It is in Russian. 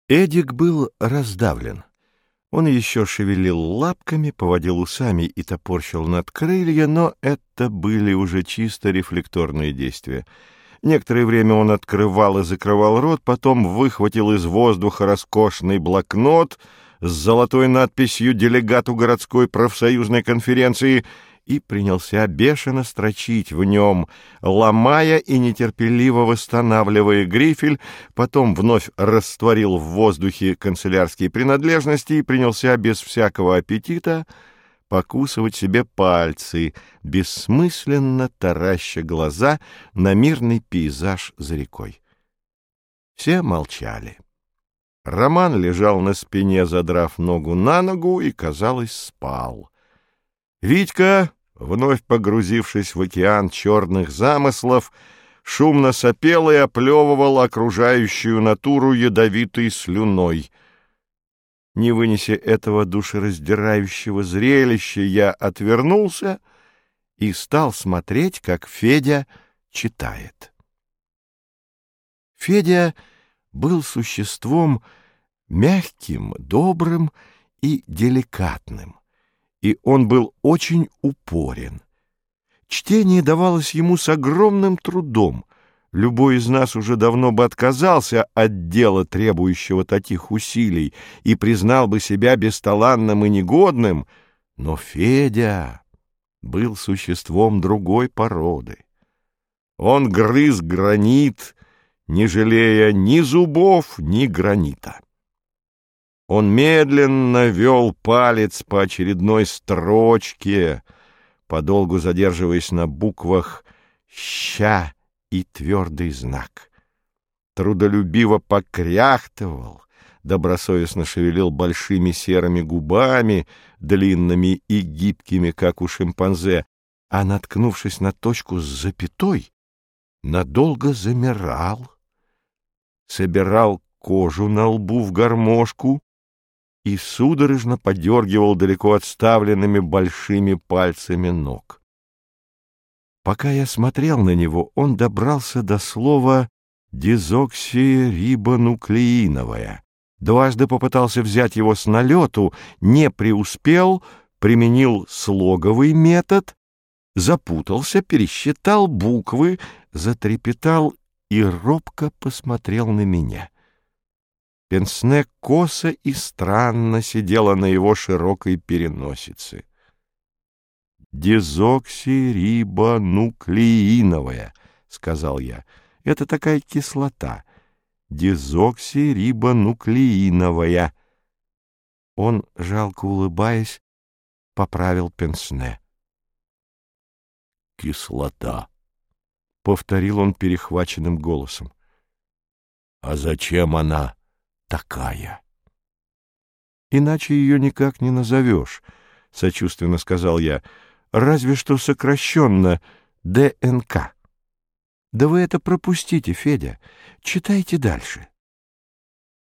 Эдик был раздавлен. Он еще шевелил лапками, поводил усами и топорщил надкрылья, но это были уже чисто рефлекторные действия. Некоторое время он открывал и закрывал рот, потом выхватил из воздуха роскошный блокнот с золотой надписью «Делегату городской профсоюзной конференции» и принялся бешено строчить в нем, ломая и нетерпеливо восстанавливая грифель, потом вновь растворил в воздухе канцелярские принадлежности и принялся без всякого аппетита покусывать себе пальцы, бессмысленно тараща глаза на мирный пейзаж за рекой. Все молчали. Роман лежал на спине, задрав ногу на ногу, и, казалось, спал. Витька, вновь погрузившись в океан черных замыслов, шумно сопел и оплевывал окружающую натуру ядовитой слюной. Не вынеся этого душераздирающего зрелища, я отвернулся и стал смотреть, как Федя читает. Федя был существом мягким, добрым и деликатным, и он был очень упорен. Чтение давалось ему с огромным трудом. Любой из нас уже давно бы отказался от дела, требующего таких усилий, и признал бы себя бесталанным и негодным, но Федя был существом другой породы. Он грыз гранит, не жалея ни зубов, ни гранита. Он медленно вел палец по очередной строчке, подолгу задерживаясь на буквах «ща» и твердый знак. Трудолюбиво покряхтывал, добросовестно шевелил большими серыми губами, длинными и гибкими, как у шимпанзе, а, наткнувшись на точку с запятой, надолго замирал, собирал кожу на лбу в гармошку и судорожно подергивал далеко отставленными большими пальцами ног. Пока я смотрел на него, он добрался до слова «дезоксирибонуклеиновая». Дважды попытался взять его с налету, не преуспел, применил слоговый метод, запутался, пересчитал буквы, затрепетал и робко посмотрел на меня. Пенсне косо и странно сидела на его широкой переносице. «Дезоксирибонуклеиновая», — сказал я. «Это такая кислота. Дезоксирибонуклеиновая». Он, жалко улыбаясь, поправил пенсне. «Кислота», — повторил он перехваченным голосом. «А зачем она такая?» «Иначе ее никак не назовешь», — сочувственно сказал я. «Разве что сокращенно ДНК». «Да вы это пропустите, Федя. Читайте дальше».